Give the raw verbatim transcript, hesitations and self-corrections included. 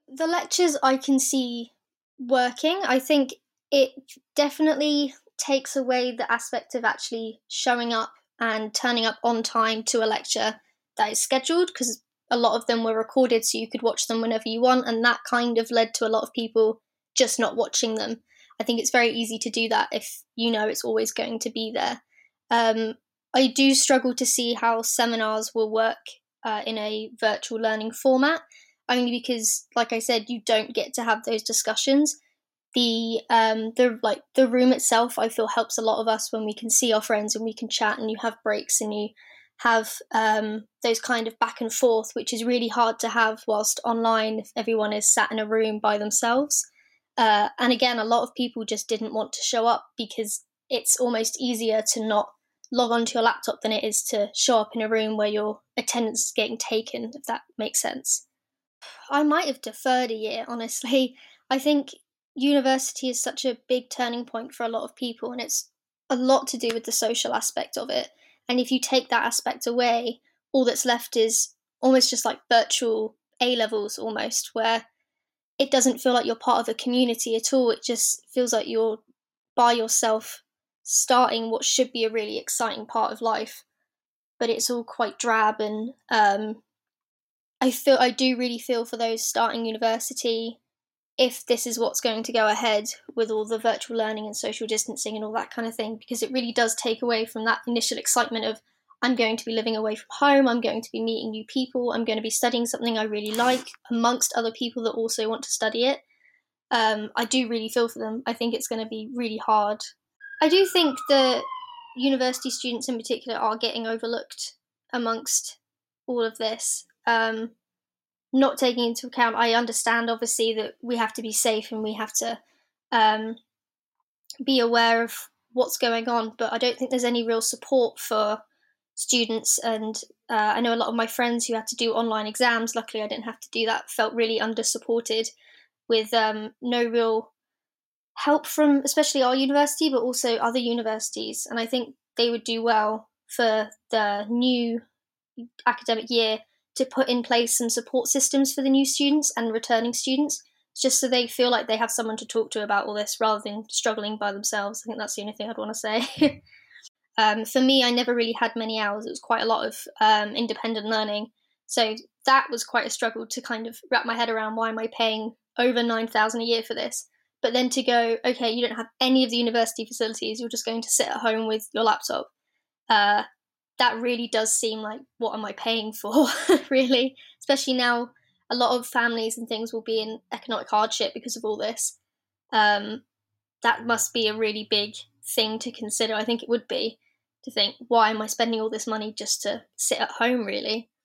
The lectures I can see working. I think it definitely takes away the aspect of actually showing up and turning up on time to a lecture that is scheduled, because a lot of them were recorded so you could watch them whenever you want, and that kind of led to a lot of people just not watching them. I think it's very easy to do that if you know it's always going to be there. Um, I do struggle to see how seminars will work uh, in a virtual learning format, only because, like I said, you don't get to have those discussions. The um the like the room itself, I feel, helps a lot of us when we can see our friends and we can chat and you have breaks and you have um those kind of back and forth, which is really hard to have whilst online if everyone is sat in a room by themselves. Uh, and again, a lot of people just didn't want to show up because it's almost easier to not log onto your laptop than it is to show up in a room where your attendance is getting taken, if that makes sense. I might have deferred a year, honestly. I think university is such a big turning point for a lot of people, and it's a lot to do with the social aspect of it. And if you take that aspect away, all that's left is almost just like virtual A levels, almost, where it doesn't feel like you're part of a community at all. It just feels like you're by yourself starting what should be a really exciting part of life, but it's all quite drab and um, I feel I do really feel for those starting university if this is what's going to go ahead with all the virtual learning and social distancing and all that kind of thing, because it really does take away from that initial excitement of I'm going to be living away from home, I'm going to be meeting new people, I'm going to be studying something I really like amongst other people that also want to study it. Um, I do really feel for them. I think it's going to be really hard. I do think that university students in particular are getting overlooked amongst all of this. Um, not taking into account, I understand obviously that we have to be safe and we have to um, be aware of what's going on, but I don't think there's any real support for students. And uh, I know a lot of my friends who had to do online exams, luckily I didn't have to do that, felt really under supported with um, no real help from especially our university, but also other universities. And I think they would do well for the new academic year to put in place some support systems for the new students and returning students, just so they feel like they have someone to talk to about all this rather than struggling by themselves. I think that's the only thing I'd want to say. um, for me, I never really had many hours. It was quite a lot of um, independent learning. So that was quite a struggle to kind of wrap my head around, why am I paying over nine thousand dollars a year for this? But then to go, okay, you don't have any of the university facilities, you're just going to sit at home with your laptop. Uh, that really does seem like, what am I paying for, really? Especially now, a lot of families and things will be in economic hardship because of all this. Um, that must be a really big thing to consider. I think it would be, to think, why am I spending all this money just to sit at home, really?